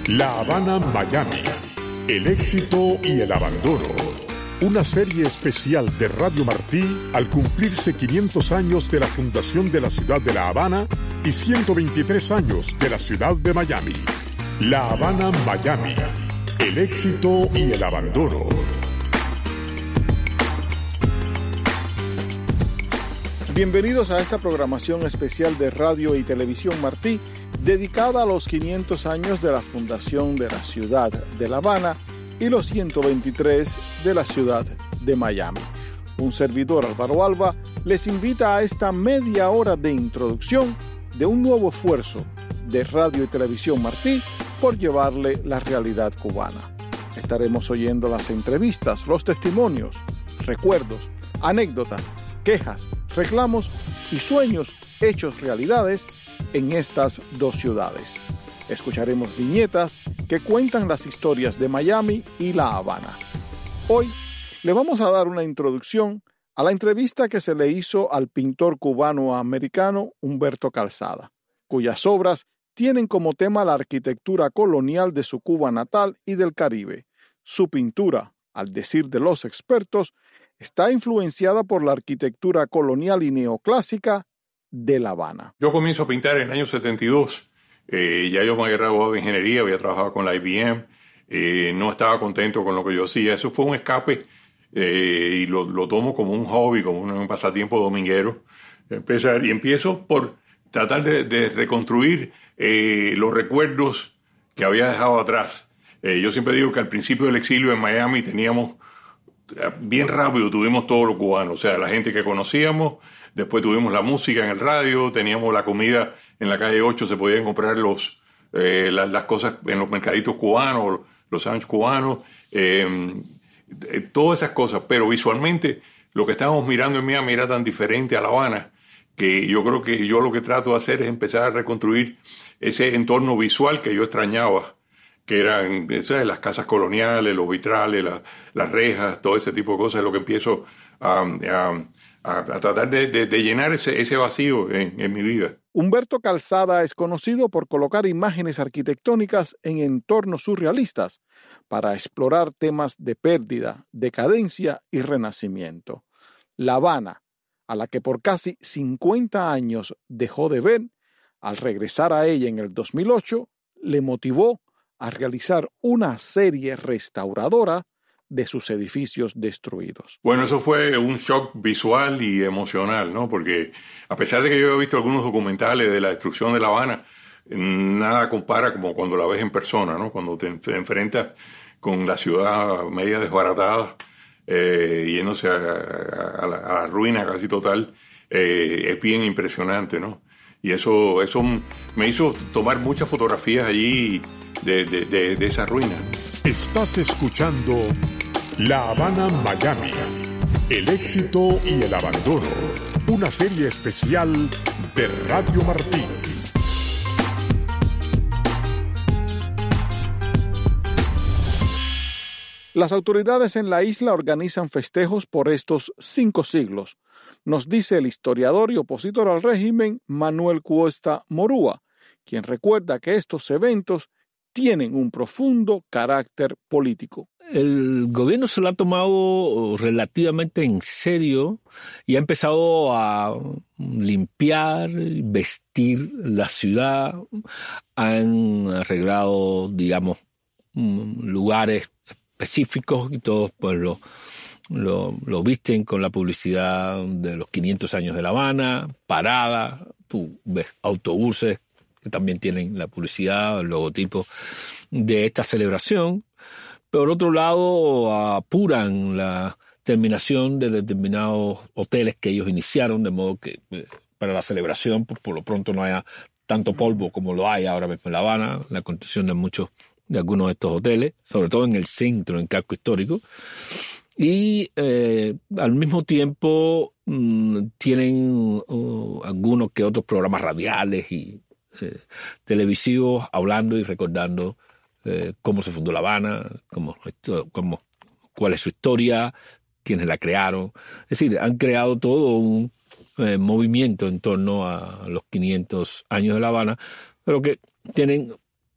La Habana, Miami. El éxito y el abandono. Una serie especial de Radio Martí al cumplirse 500 años de la fundación de la ciudad de La Habana y 123 años de la ciudad de Miami. La Habana, Miami. El éxito y el abandono. Bienvenidos a esta programación especial de Radio y Televisión Martí, dedicada a los 500 años de la fundación de la ciudad de La Habana y los 123 de la ciudad de Miami. Un servidor, Álvaro Alba, les invita a esta media hora de introducción de un nuevo esfuerzo de Radio y Televisión Martí por llevarle la realidad cubana. Estaremos oyendo las entrevistas, los testimonios, recuerdos, anécdotas, quejas, reclamos y sueños hechos realidades en estas dos ciudades. Escucharemos viñetas que cuentan las historias de Miami y La Habana. Hoy le vamos a dar una introducción a la entrevista que se le hizo al pintor cubano-americano Humberto Calzada, cuyas obras tienen como tema la arquitectura colonial de su Cuba natal y del Caribe. Su pintura, al decir de los expertos, está influenciada por la arquitectura colonial y neoclásica de La Habana. Yo comienzo a pintar en el año 72. Ya yo me había graduado de ingeniería, había trabajado con la IBM. No estaba contento con lo que yo hacía. Eso fue un escape y lo tomo como un hobby, como un pasatiempo dominguero. Empiezo por tratar de reconstruir los recuerdos que había dejado atrás. Yo siempre digo que al principio del exilio en Miami teníamos, bien rápido tuvimos todos los cubanos, o sea, la gente que conocíamos, después tuvimos la música en el radio, teníamos la comida en la calle 8, se podían comprar las cosas en los mercaditos cubanos, los sándwiches cubanos, todas esas cosas, pero visualmente lo que estábamos mirando en Miami era tan diferente a La Habana que yo creo que yo lo que trato de hacer es empezar a reconstruir ese entorno visual que yo extrañaba, que eran, ¿sabes?, las casas coloniales, los vitrales, las rejas, todo ese tipo de cosas, es lo que empiezo a tratar de llenar ese vacío en mi vida. Humberto Calzada es conocido por colocar imágenes arquitectónicas en entornos surrealistas para explorar temas de pérdida, decadencia y renacimiento. La Habana, a la que por casi 50 años dejó de ver, al regresar a ella en el 2008, le motivó a realizar una serie restauradora de sus edificios destruidos. Bueno, eso fue un shock visual y emocional, ¿no? Porque a pesar de que yo he visto algunos documentales de la destrucción de La Habana, nada compara como cuando la ves en persona, ¿no? Cuando te enfrentas con la ciudad media desbaratada, yéndose a la ruina casi total, es bien impresionante, ¿no? Y eso me hizo tomar muchas fotografías allí de esa ruina. Estás escuchando La Habana, Miami. El éxito y el abandono. Una serie especial de Radio Martí. Las autoridades en la isla organizan festejos por estos 5 siglos, nos dice el historiador y opositor al régimen Manuel Cuesta Morúa, quien recuerda que estos eventos tienen un profundo carácter político. El gobierno se lo ha tomado relativamente en serio y ha empezado a limpiar, vestir la ciudad. Han arreglado, digamos, lugares específicos y todos pues lo visten con la publicidad de los 500 años de La Habana, paradas, tú ves autobuses que también tienen la publicidad, el logotipo de esta celebración. Por otro lado, apuran la terminación de determinados hoteles que ellos iniciaron, de modo que para la celebración por lo pronto no haya tanto polvo como lo hay ahora mismo en La Habana, la construcción de algunos de estos hoteles, sobre todo en el centro, en casco histórico. Y al mismo tiempo tienen algunos que otros programas radiales y televisivos hablando y recordando cómo se fundó La Habana, cuál es su historia, quiénes la crearon. Es decir, han creado todo un movimiento en torno a los 500 años de La Habana, pero que tienen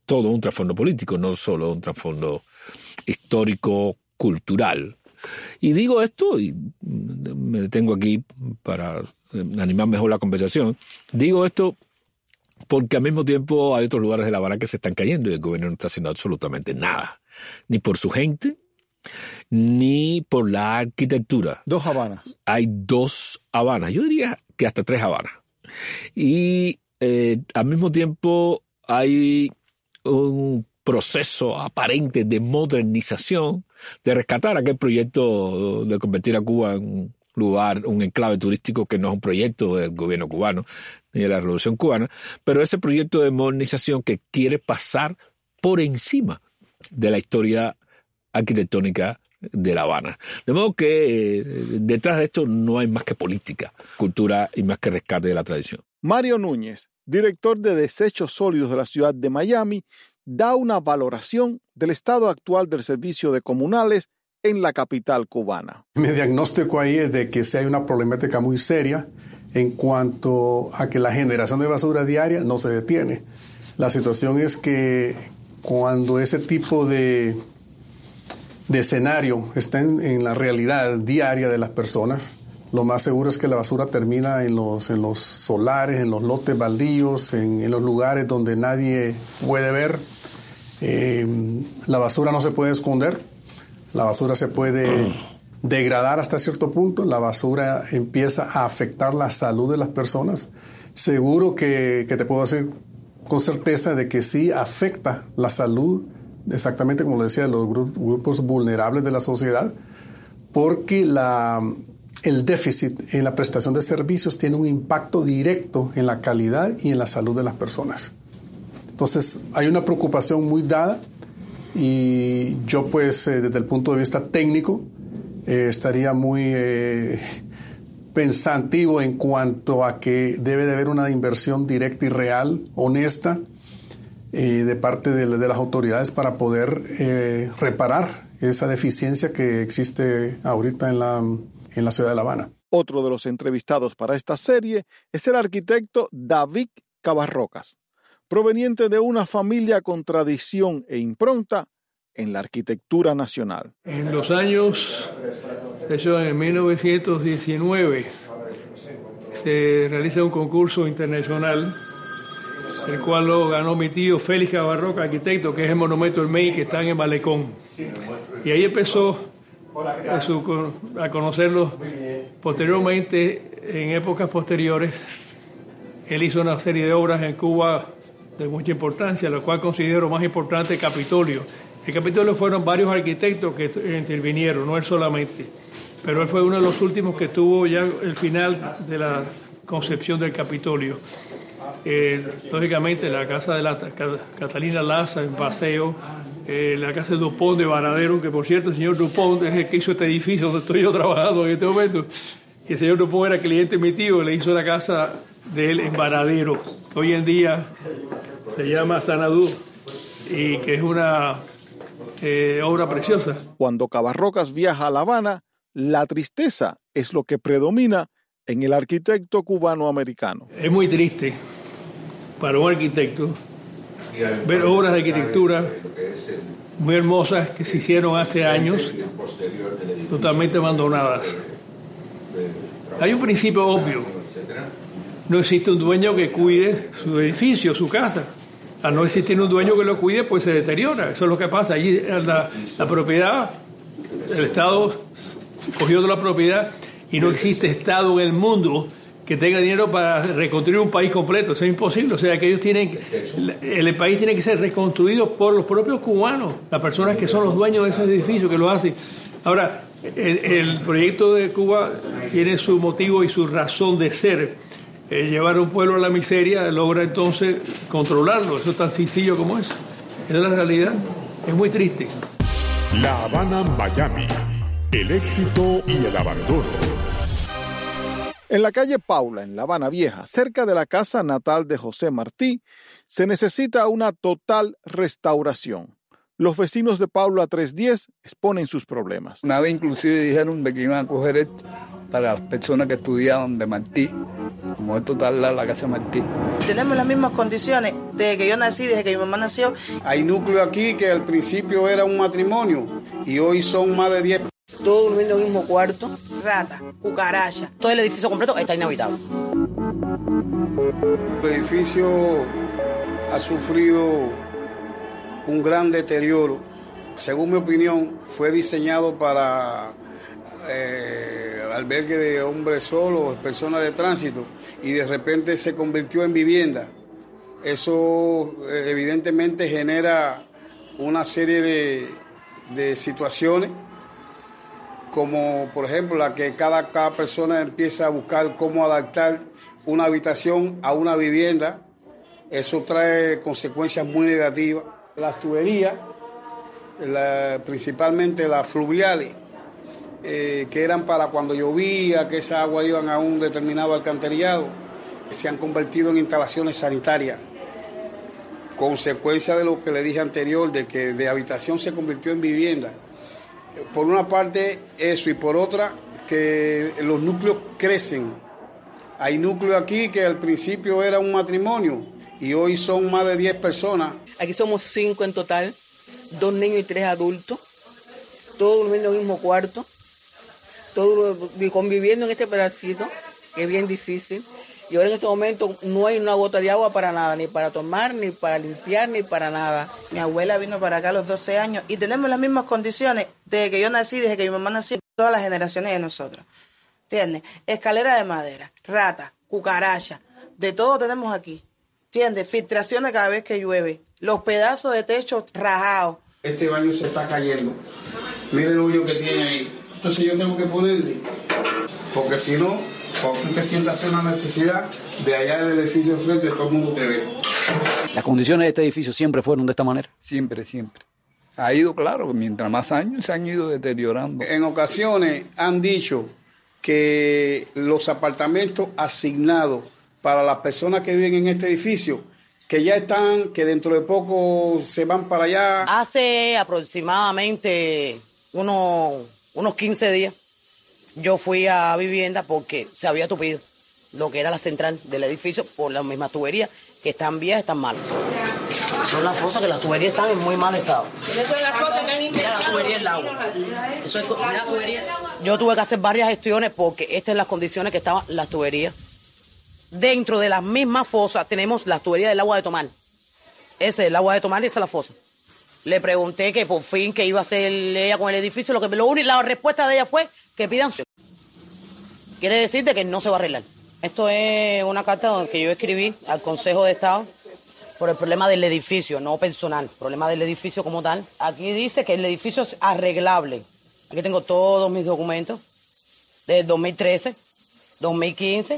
todo un trasfondo político, no solo un trasfondo histórico, cultural. Y digo esto, y me detengo aquí para animar mejor la conversación, digo esto porque al mismo tiempo hay otros lugares de La Habana que se están cayendo y el gobierno no está haciendo absolutamente nada, ni por su gente, ni por la arquitectura. 2 Habanas. Hay 2 Habanas, yo diría que hasta 3 Habanas. Y al mismo tiempo hay un proceso aparente de modernización, de rescatar aquel proyecto de convertir a Cuba en un lugar, un enclave turístico que no es un proyecto del gobierno cubano ni de la Revolución Cubana, pero ese proyecto de modernización que quiere pasar por encima de la historia arquitectónica de La Habana. De modo que detrás de esto no hay más que política, cultura y más que rescate de la tradición. Mario Núñez, director de Desechos Sólidos de la ciudad de Miami, da una valoración del estado actual del servicio de comunales en la capital cubana. Mi diagnóstico ahí es de que sí hay una problemática muy seria en cuanto a que la generación de basura diaria no se detiene. La situación es que cuando ese tipo de escenario está en la realidad diaria de las personas, lo más seguro es que la basura termina en los solares, en los lotes baldíos, en los lugares donde nadie puede ver. La basura no se puede esconder, la basura se puede degradar hasta cierto punto, la basura empieza a afectar la salud de las personas. Seguro que te puedo decir con certeza de que sí afecta la salud, exactamente como lo decía, de los grupos vulnerables de la sociedad, porque el déficit en la prestación de servicios tiene un impacto directo en la calidad y en la salud de las personas. Entonces, hay una preocupación muy dada y yo, pues, desde el punto de vista técnico, estaría muy pensativo en cuanto a que debe de haber una inversión directa y real, honesta, de parte de las autoridades para poder reparar esa deficiencia que existe ahorita en la ciudad de La Habana. Otro de los entrevistados para esta serie es el arquitecto David Cabarrocas, proveniente de una familia con tradición e impronta en la arquitectura nacional. En los años, de hecho en 1919, se realiza un concurso internacional, el cual lo ganó mi tío Félix Cabarrocas, arquitecto, que es el monumento del MEI que está en el Malecón. Y ahí empezó a conocerlo. Posteriormente, en épocas posteriores, él hizo una serie de obras en Cuba de mucha importancia, la cual considero más importante el Capitolio. El Capitolio fueron varios arquitectos que intervinieron, no él solamente, pero él fue uno de los últimos que tuvo ya el final de la concepción del Capitolio. Lógicamente la casa de la Catalina Laza en Paseo, la casa de Dupont de Varadero, que por cierto el señor Dupont es el que hizo este edificio donde estoy yo trabajando en este momento, y el señor Dupont era cliente de mi tío, le hizo la casa de él en Varadero, que hoy en día se llama Sanadú, y que es una obra preciosa. Cuando Cabarrocas viaja a La Habana, la tristeza es lo que predomina en el arquitecto cubano-americano. Es muy triste para un arquitecto ver obras de arquitectura muy hermosas que se hicieron hace años totalmente abandonadas. Hay un principio obvio: no existe un dueño que cuide su edificio, su casa. Al no existir un dueño que lo cuide, pues se deteriora. Eso es lo que pasa. Allí la propiedad, el Estado cogió toda la propiedad y no existe Estado en el mundo que tenga dinero para reconstruir un país completo. Eso es imposible. O sea, que el país tiene que ser reconstruido por los propios cubanos, las personas que son los dueños de esos edificios que lo hacen. Ahora, el proyecto de Cuba tiene su motivo y su razón de ser. Llevar a un pueblo a la miseria logra entonces controlarlo. Eso es tan sencillo como eso. Esa es la realidad. Es muy triste. La Habana, Miami. El éxito y el abandono. En la calle Paula, en La Habana Vieja, cerca de la casa natal de José Martí, se necesita una total restauración. Los vecinos de Paula 310 exponen sus problemas. Una vez inclusive dijeron de que iban a coger esto para las personas que estudiaban de Martí, como esto está al lado de la casa Martí. Tenemos las mismas condiciones desde que yo nací, desde que mi mamá nació. Hay núcleo aquí que al principio era un matrimonio y hoy son más de 10. Todos durmiendo en el mismo cuarto, rata, cucaracha. Todo el edificio completo está inhabitable. El edificio ha sufrido un gran deterioro. Según mi opinión, fue diseñado para albergue de hombres solos, personas de tránsito, y de repente se convirtió en vivienda. Eso evidentemente genera una serie de situaciones, como por ejemplo la que cada persona empieza a buscar cómo adaptar una habitación a una vivienda. Eso trae consecuencias muy negativas. Las tuberías, principalmente las fluviales, que eran para cuando llovía, que esa agua iban a un determinado alcantarillado, se han convertido en instalaciones sanitarias. Consecuencia de lo que le dije anterior, de que de habitación se convirtió en vivienda. Por una parte eso, y por otra que los núcleos crecen. Hay núcleos aquí que al principio era un matrimonio y hoy son más de 10 personas. Aquí somos 5 en total, 2 niños y 3 adultos, todos durmiendo en el mismo cuarto, todos conviviendo en este pedacito, que es bien difícil. Y ahora en este momento no hay una gota de agua para nada, ni para tomar, ni para limpiar, ni para nada. Mi abuela vino para acá a los 12 años y tenemos las mismas condiciones desde que yo nací, desde que mi mamá nació, todas las generaciones de nosotros. ¿Entiendes? Escalera de madera, rata, cucaracha, de todo tenemos aquí. ¿Entiendes? Filtraciones cada vez que llueve, los pedazos de techo rajados. Este baño se está cayendo. Mire el hoyo que tiene ahí. Entonces yo tengo que ponerle, porque si no, cuando tú te sientas una necesidad, de allá del edificio enfrente todo el mundo te ve. ¿Las condiciones de este edificio siempre fueron de esta manera? Siempre, siempre. Ha ido, claro, que mientras más años se han ido deteriorando. En ocasiones han dicho que los apartamentos asignados para las personas que viven en este edificio, que ya están, que dentro de poco se van para allá. Hace aproximadamente unos 15 días yo fui a vivienda porque se había tupido lo que era la central del edificio por las mismas tuberías que están viejas, están malas. Son las fosas que las tuberías están en muy mal estado. Esas son las cosas que han limpiado. La tubería del agua. Eso es la tubería. Yo tuve que hacer varias gestiones porque estas son las condiciones que estaban las tuberías. Dentro de las mismas fosas tenemos la tubería del agua de tomar. Ese es el agua de tomar y esa es la fosa. Le pregunté que por fin que iba a hacer ella con el edificio. La respuesta de ella fue que pidan. Quiere decir de que no se va a arreglar. Esto es una carta que yo escribí al Consejo de Estado por el problema del edificio, no personal, problema del edificio como tal. Aquí dice que el edificio es arreglable. Aquí tengo todos mis documentos desde 2013, 2015.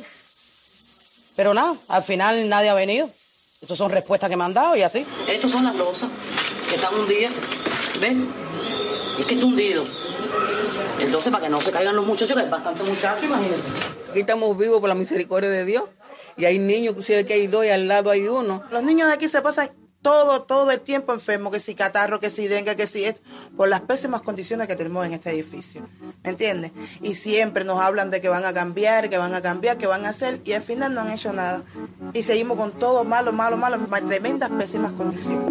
Pero nada, al final nadie ha venido. Estas son respuestas que me han dado y así. Estas son las losas que están hundidas. ¿Ven? Y es que está hundido. Entonces, para que no se caigan los muchachos, que hay bastantes muchachos, imagínense. Aquí estamos vivos por la misericordia de Dios. Y hay niños, inclusive que hay 2 y al lado hay 1. Los niños de aquí se pasan todo el tiempo enfermos, que si catarro, que si dengue, que si esto, por las pésimas condiciones que tenemos en este edificio. ¿Me entiendes? Y siempre nos hablan de que van a cambiar, que van a hacer, y al final no han hecho nada. Y seguimos con todo malo, tremendas, pésimas condiciones.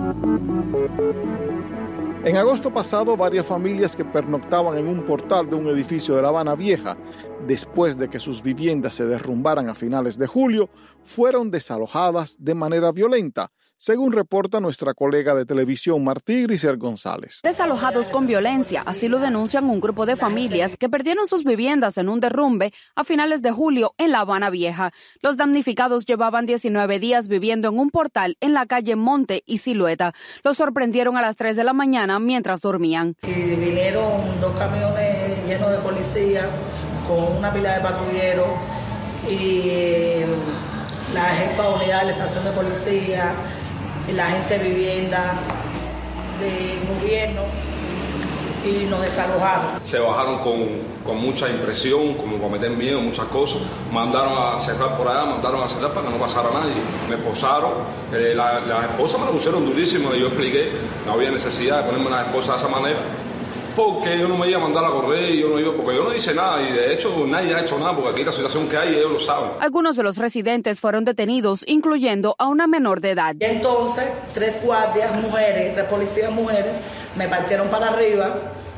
En agosto pasado, varias familias que pernoctaban en un portal de un edificio de La Habana Vieja, después de que sus viviendas se derrumbaran a finales de julio, fueron desalojadas de manera violenta, según reporta nuestra colega de televisión Martí Grisel González. Desalojados con violencia, así lo denuncian un grupo de familias que perdieron sus viviendas en un derrumbe a finales de julio en La Habana Vieja. Los damnificados llevaban 19 días viviendo en un portal en la calle Monte y Silueta. Los sorprendieron a las 3 de la mañana mientras dormían. Y vinieron 2 camiones llenos de policía con una pila de patrulleros y la jefa de unidad de la estación de policía, y la gente de vivienda, del gobierno, y nos desalojaron. Se bajaron con mucha impresión, como con meter miedo, muchas cosas. Mandaron a cerrar por allá, mandaron a cerrar para que no pasara nadie. Me esposaron, las esposas me lo pusieron durísimo y yo expliqué, no había necesidad de ponerme las esposas de esa manera. porque yo no me iba a mandar a correr, porque yo no hice nada y de hecho nadie ha hecho nada porque aquí la situación que hay ellos lo saben. Algunos de los residentes fueron detenidos, incluyendo a una menor de edad. Y entonces 3 guardias mujeres, 3 policías mujeres me partieron para arriba,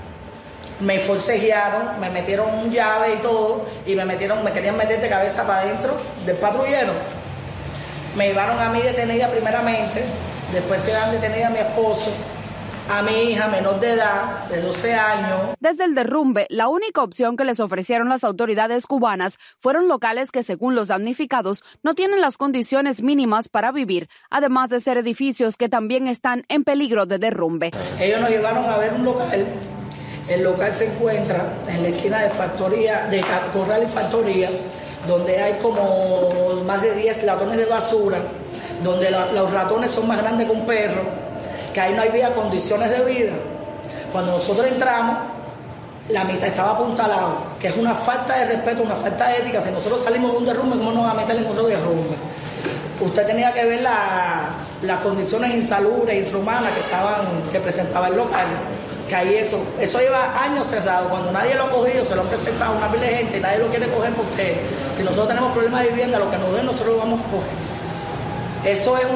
me forcejearon, me metieron llave y todo y me querían meter de cabeza para adentro del patrullero. Me llevaron a mí detenida primeramente, después se dan detenida a mi esposo, a mi hija menor de edad, de 12 años. Desde el derrumbe, la única opción que les ofrecieron las autoridades cubanas fueron locales que, según los damnificados, no tienen las condiciones mínimas para vivir, además de ser edificios que también están en peligro de derrumbe. Ellos nos llevaron a ver un local. El local se encuentra en la esquina de Factoría, de Corral y Factoría, donde hay como más de 10 latones de basura, donde los ratones son más grandes que un perro, que ahí no había condiciones de vida. Cuando nosotros entramos, la mitad estaba apuntalado, que es una falta de respeto, una falta de ética. Si nosotros salimos de un derrumbe, ¿cómo nos va a meter en otro derrumbe? Usted tenía que ver las condiciones insalubres, infrahumanas que presentaba el local. Que ahí eso lleva años cerrado. Cuando nadie lo ha cogido, se lo han presentado a una pila de gente y nadie lo quiere coger porque si nosotros tenemos problemas de vivienda, lo que nos den nosotros lo vamos a coger. Eso es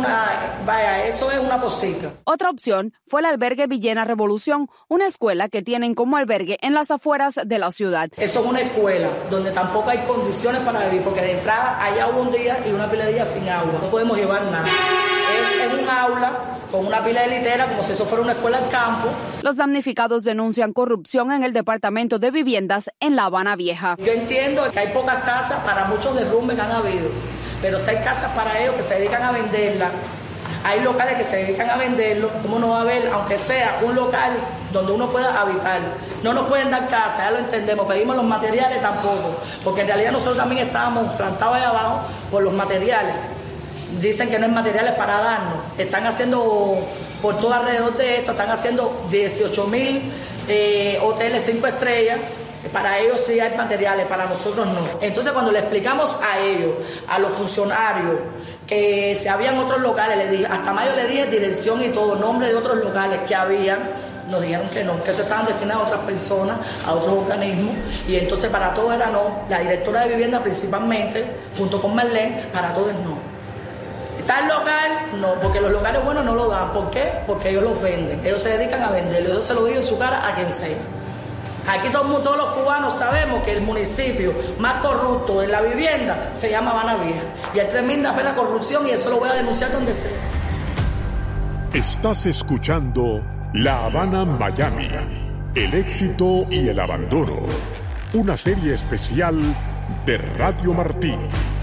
una posica. Otra opción fue el albergue Villena Revolución, una escuela que tienen como albergue en las afueras de la ciudad. Eso es una escuela donde tampoco hay condiciones para vivir, porque de entrada allá hubo un día y una pila de días sin agua. No podemos llevar nada. Es un aula con una pila de litera, como si eso fuera una escuela al campo. Los damnificados denuncian corrupción en el Departamento de Viviendas en La Habana Vieja. Yo entiendo que hay pocas casas para muchos derrumbes que han habido, pero si hay casas para ellos que se dedican a venderlas, hay locales que se dedican a venderlo, ¿cómo no va a haber, aunque sea un local donde uno pueda habitar? No nos pueden dar casa, ya lo entendemos, pedimos los materiales tampoco, porque en realidad nosotros también estábamos plantados ahí abajo por los materiales. Dicen que no hay materiales para darnos, están haciendo por todo alrededor de esto, están haciendo 18,000 hoteles 5 estrellas. Para ellos sí hay materiales, para nosotros no. Entonces cuando le explicamos a ellos, a los funcionarios, que si habían otros locales, hasta mayo le dije dirección y todo, nombre de otros locales que habían, nos dijeron que no, que eso estaban destinados a otras personas, a otros organismos, y entonces para todo era no. La directora de vivienda principalmente, junto con Marlene, para todo es no. Tal local, no, porque los locales buenos no lo dan. ¿Por qué? Porque ellos los venden, ellos se dedican a venderlo, ellos se lo digo en su cara a quien sea. Aquí todos los cubanos sabemos que el municipio más corrupto en la vivienda se llama Habana Vieja. Y hay tremenda pena corrupción y eso lo voy a denunciar donde sea. Estás escuchando La Habana Miami, el éxito y el abandono. Una serie especial de Radio Martí.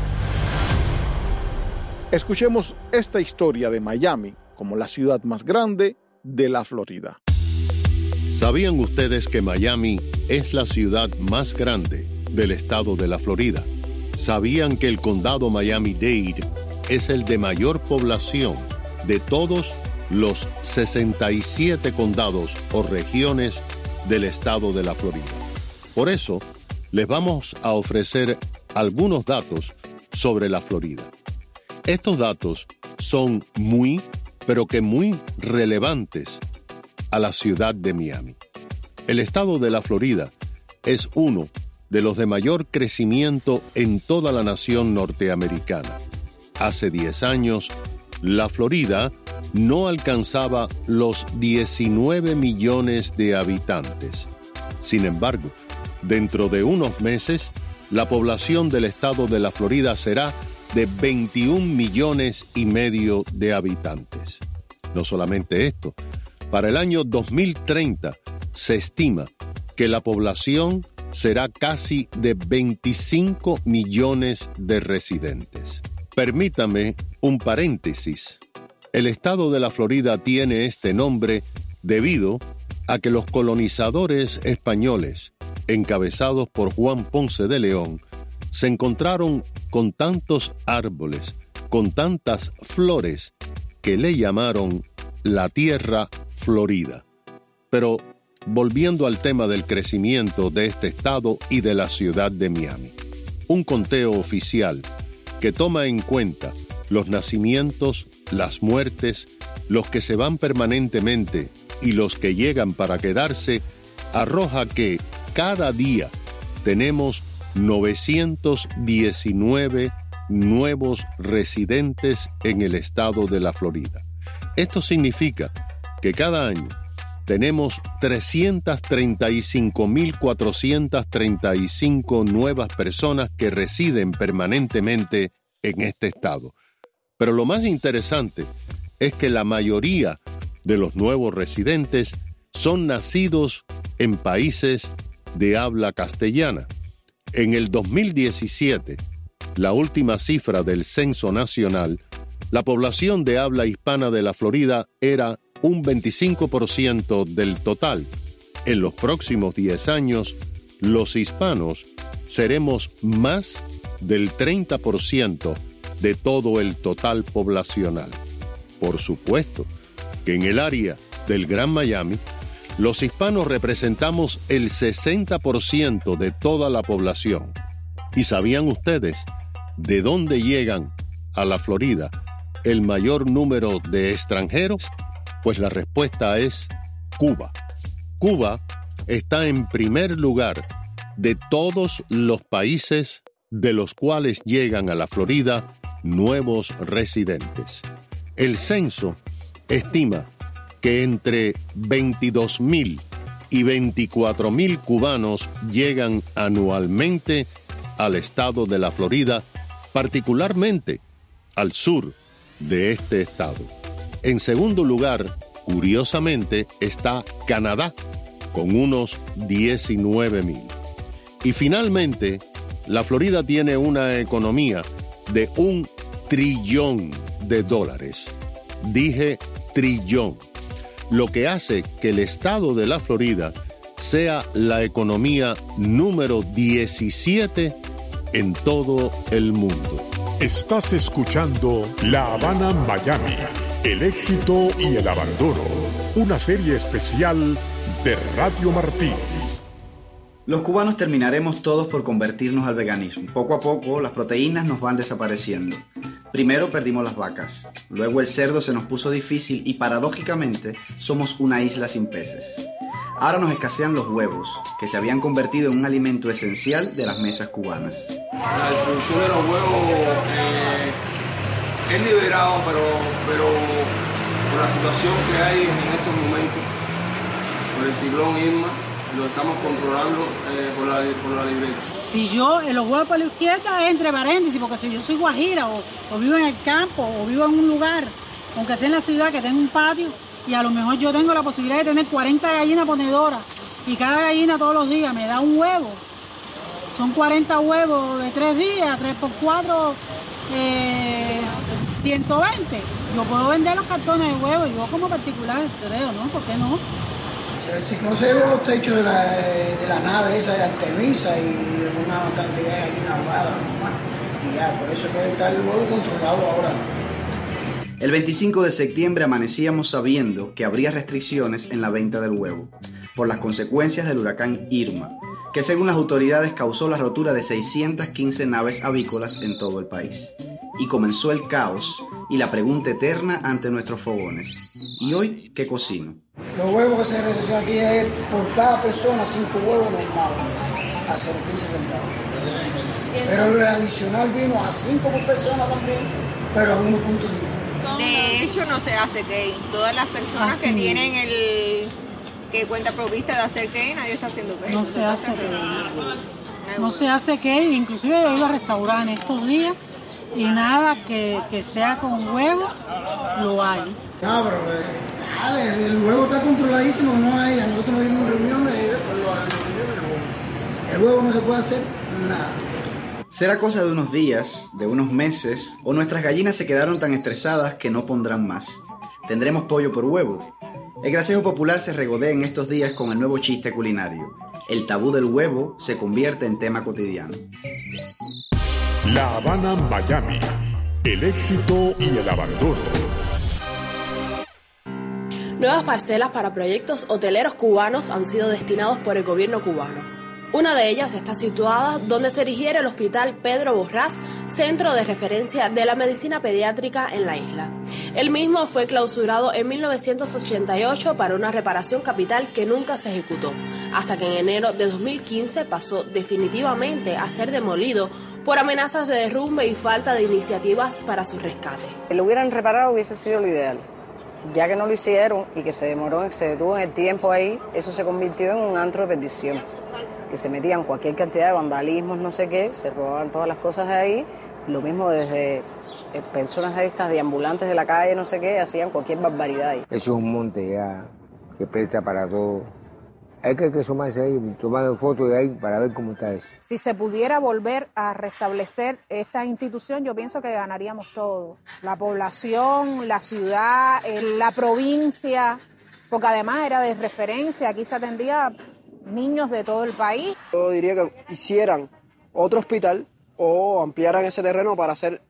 Escuchemos esta historia de Miami como la ciudad más grande de la Florida. ¿Sabían ustedes que Miami es la ciudad más grande del estado de la Florida? ¿Sabían que el condado Miami-Dade es el de mayor población de todos los 67 condados o regiones del estado de la Florida? Por eso, les vamos a ofrecer algunos datos sobre la Florida. Estos datos son muy relevantes a la ciudad de Miami. El estado de la Florida es uno de los de mayor crecimiento en toda la nación norteamericana. Hace 10 años, la Florida no alcanzaba los 19 millones de habitantes. Sin embargo, dentro de unos meses, la población del estado de la Florida será de 21 millones y medio de habitantes. No solamente esto, para el año 2030 se estima que la población será casi de 25 millones de residentes. Permítame un paréntesis. El estado de la Florida tiene este nombre debido a que los colonizadores españoles, encabezados por Juan Ponce de León, se encontraron con tantos árboles, con tantas flores, que le llamaron la Tierra Florida. Pero volviendo al tema del crecimiento de este estado y de la ciudad de Miami, un conteo oficial que toma en cuenta los nacimientos, las muertes, los que se van permanentemente y los que llegan para quedarse, arroja que cada día tenemos 919 nuevos residentes en el estado de la Florida. Esto significa que cada año tenemos 335.435 nuevas personas que residen permanentemente en este estado. Pero lo más interesante es que la mayoría de los nuevos residentes son nacidos en países de habla castellana. En el 2017, la última cifra del Censo Nacional, la población de habla hispana de la Florida era un 25% del total. En los próximos 10 años, los hispanos seremos más del 30% de todo el total poblacional. Por supuesto que en el área del Gran Miami, los hispanos representamos el 60% de toda la población. ¿Y sabían ustedes de dónde llegan a la Florida el mayor número de extranjeros? Pues la respuesta es Cuba. Cuba está en primer lugar de todos los países de los cuales llegan a la Florida nuevos residentes. El censo estima que entre 22.000 y 24.000 cubanos llegan anualmente al estado de la Florida, particularmente al sur de este estado. En segundo lugar, curiosamente, está Canadá, con unos 19.000. Y finalmente, la Florida tiene una economía de $1 trillón. Dije trillón, lo que hace que el estado de la Florida sea la economía número 17 en todo el mundo. Estás escuchando La Habana Miami, el éxito y el abandono, una serie especial de Radio Martí. Los cubanos terminaremos todos por convertirnos al veganismo. Poco a poco las proteínas nos van desapareciendo. Primero perdimos las vacas, luego el cerdo se nos puso difícil y paradójicamente somos una isla sin peces. Ahora nos escasean los huevos, que se habían convertido en un alimento esencial de las mesas cubanas. La distribución de los huevos es liberado, pero por la situación que hay en estos momentos, por el ciclón Irma, lo estamos controlando por la libreta. Si yo, en los huevos por la izquierda es entre paréntesis, porque si yo soy guajira o vivo en el campo o vivo en un lugar, aunque sea en la ciudad que tengo un patio, y a lo mejor yo tengo la posibilidad de tener 40 gallinas ponedoras y cada gallina todos los días me da un huevo. Son 40 huevos de 3 días, 3 por 4, 120. Yo puedo vender los cartones de huevos, yo como particular, creo, ¿no? ¿Por qué no? Si conservo los techos de la nave esa de Artemisa y una cantidad de gallinas ahogadas, y ya, por eso puede estar el huevo controlado ahora. El 25 de septiembre amanecíamos sabiendo que habría restricciones en la venta del huevo, por las consecuencias del huracán Irma, que según las autoridades causó la rotura de 615 naves avícolas en todo el país. Y comenzó el caos y la pregunta eterna ante nuestros fogones. ¿Y hoy qué cocino? Los huevos que se recepcionan aquí es por cada persona 5 huevos normales, a 0.15 centavos. Pero el adicional vino a 5 por persona también, pero a 1.10. De hecho, no se hace gay. Todas las personas que tienen que cuenta provista de hacer gay, nadie está haciendo gay. No se hace gay. No se hace gay. Inclusive yo iba a restaurar en estos días y nada que sea con huevo lo hay. No, pero el huevo está controladísimo, no hay. Nosotros nos dimos reuniones por los del huevo. El huevo no se puede hacer nada. Será cosa de unos días, de unos meses, o nuestras gallinas se quedaron tan estresadas que no pondrán más. Tendremos pollo por huevo. El gracejo popular se regodea en estos días con el nuevo chiste culinario. El tabú del huevo se convierte en tema cotidiano. La Habana Miami, el éxito y el abandono. Nuevas parcelas para proyectos hoteleros cubanos han sido destinados por el gobierno cubano. Una de ellas está situada donde se erigiera el Hospital Pedro Borrás, centro de referencia de la medicina pediátrica en la isla. El mismo fue clausurado en 1988 para una reparación capital que nunca se ejecutó, hasta que en enero de 2015 pasó definitivamente a ser demolido por amenazas de derrumbe y falta de iniciativas para su rescate. Si lo hubieran reparado hubiese sido lo ideal. Ya que no lo hicieron y que se detuvo en el tiempo ahí, eso se convirtió en un antro de perdición. Que se metían cualquier cantidad de vandalismos, no sé qué, se robaban todas las cosas de ahí. Lo mismo desde personas de estas, de ambulantes de la calle, no sé qué, hacían cualquier barbaridad ahí. Eso es un monte ya que presta para todo. Hay que asomarse ahí, tomar fotos de ahí para ver cómo está eso. Si se pudiera volver a restablecer esta institución, yo pienso que ganaríamos todo. La población, la ciudad, la provincia, porque además era de referencia, aquí se atendía niños de todo el país. Yo diría que hicieran otro hospital o ampliaran ese terreno para hacer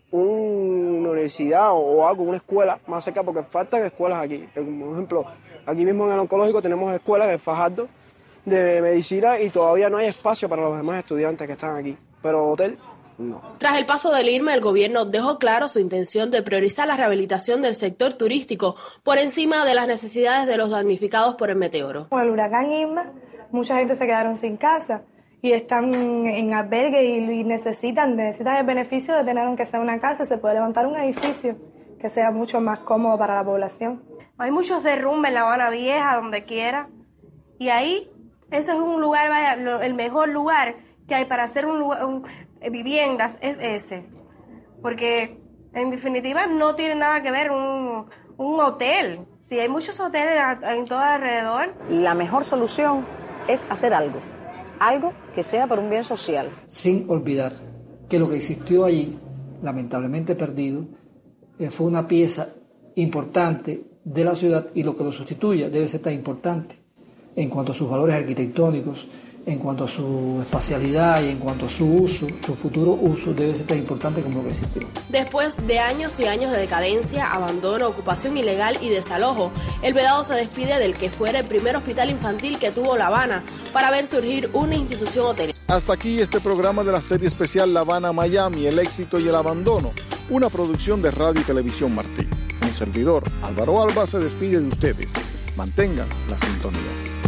una universidad o algo, una escuela más cerca, porque faltan escuelas aquí. Por ejemplo, aquí mismo en el oncológico tenemos escuelas en Fajardo de medicina y todavía no hay espacio para los demás estudiantes que están aquí, pero hotel no. Tras el paso del Irma, el gobierno dejó claro su intención de priorizar la rehabilitación del sector turístico por encima de las necesidades de los damnificados por el meteoro. Con el huracán Irma, mucha gente se quedaron sin casa y están en albergue y necesitan el beneficio de tener aunque sea una casa, se puede levantar un edificio que sea mucho más cómodo para la población. Hay muchos derrumbes en La Habana Vieja, donde quiera, y ahí ese es un lugar, el mejor lugar que hay para hacer viviendas es ese, porque en definitiva no tiene nada que ver un hotel. Si hay muchos hoteles en todo alrededor. La mejor solución es hacer algo que sea por un bien social. Sin olvidar que lo que existió allí, lamentablemente perdido, fue una pieza importante de la ciudad y lo que lo sustituya debe ser tan importante en cuanto a sus valores arquitectónicos, en cuanto a su espacialidad y en cuanto a su uso, su futuro uso debe ser tan importante como lo que existió. Después de años y años de decadencia, abandono, ocupación ilegal y desalojo, El Vedado se despide del que fuera el primer hospital infantil que tuvo La Habana para ver surgir una institución hotelera. Hasta aquí este programa de la serie especial La Habana Miami, el éxito y el abandono, una producción de Radio y Televisión Martí. Un servidor, Álvaro Alba, se despide de ustedes. Mantengan la sintonía.